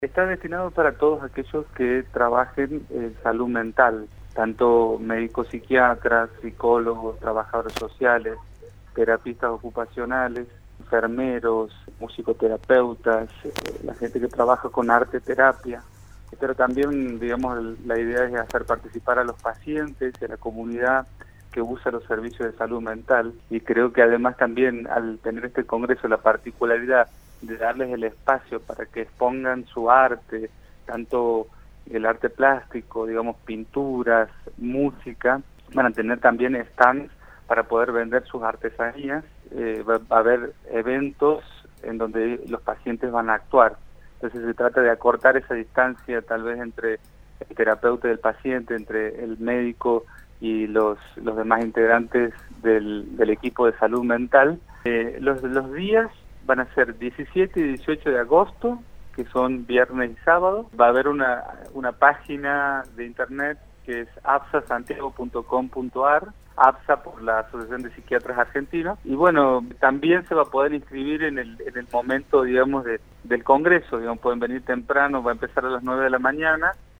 Está destinado para todos aquellos que trabajen en salud mental, tanto médicos psiquiatras, psicólogos, trabajadores sociales, terapistas ocupacionales, enfermeros, musicoterapeutas, la gente que trabaja con arte terapia. Pero también, digamos, la idea es hacer participar a los pacientes y a la comunidad que usa los servicios de salud mental. Y creo que además también al tener este congreso la particularidad de darles el espacio para que expongan su arte, tanto el arte plástico, digamos, pinturas, música, van a tener también stands para poder vender sus artesanías, va a haber eventos en donde los pacientes van a actuar. Entonces se trata de acortar esa distancia tal vez entre el terapeuta y el paciente, entre el médico y los demás integrantes del equipo de salud mental. Los días van a ser 17 y 18 de agosto, que son viernes y sábado. Va a haber una página de internet que es apsasantiago.com.ar, APSA por la Asociación de Psiquiatras Argentinos. Y bueno, también se va a poder inscribir en el momento, digamos, del congreso. Digamos, pueden venir temprano, va a empezar a las 9 de la mañana.